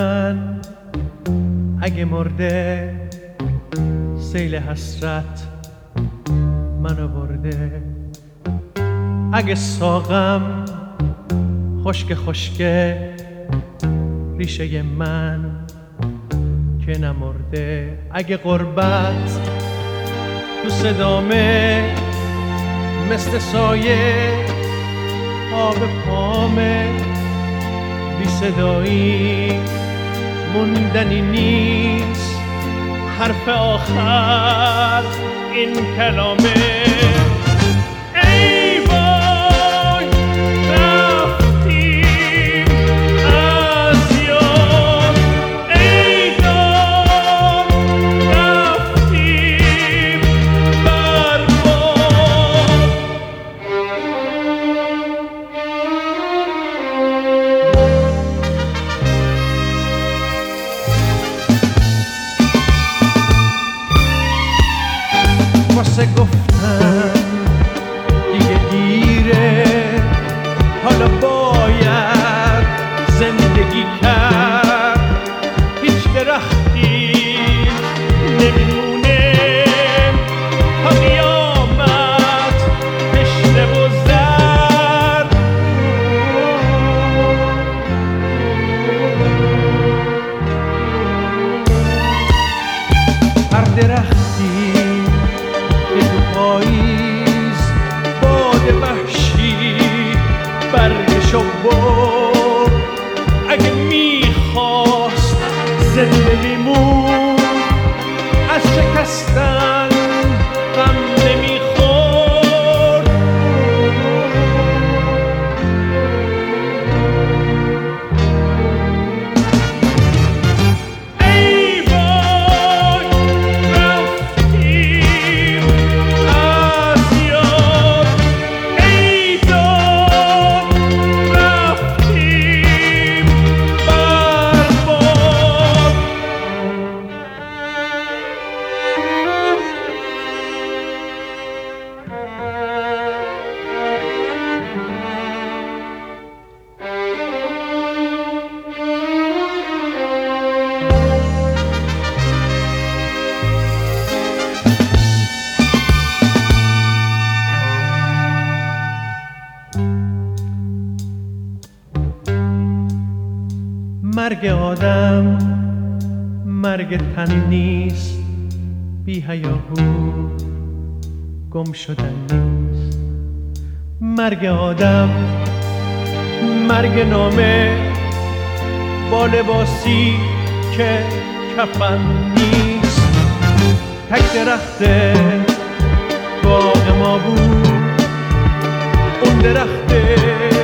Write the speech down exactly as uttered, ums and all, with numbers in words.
من اگه مرده سیل حسرت منو برده، اگه ساقم خشک خشکه ریشه من که نمرده، اگه غربت تو صدامه مثل سایه آب پامه، بی صدایی موندنی نیست حرف آخر این کلامه. ای وای رفتیم از یاد، ای داد رفتیم بر باد. واسه گفتن دیگه دیره، حالا باید زندگی کرد، هیچ درختی نمیمونه تا قیامت تشنه و زرد. هر درختی پاییز باد وحشی برگشو برد، اگه میخواست زنده میمون از شکستن غم نمیخورد. ای وای رفتیم از یاد، ای داد رفتیم بر باد. مرگ آدم مرگ تن نیست، بی هیاهو گم شدن نیست. مرگ آدم مرگ نامه با لباسی که کفن نیست. تک درخت باغ ما بود اون درخت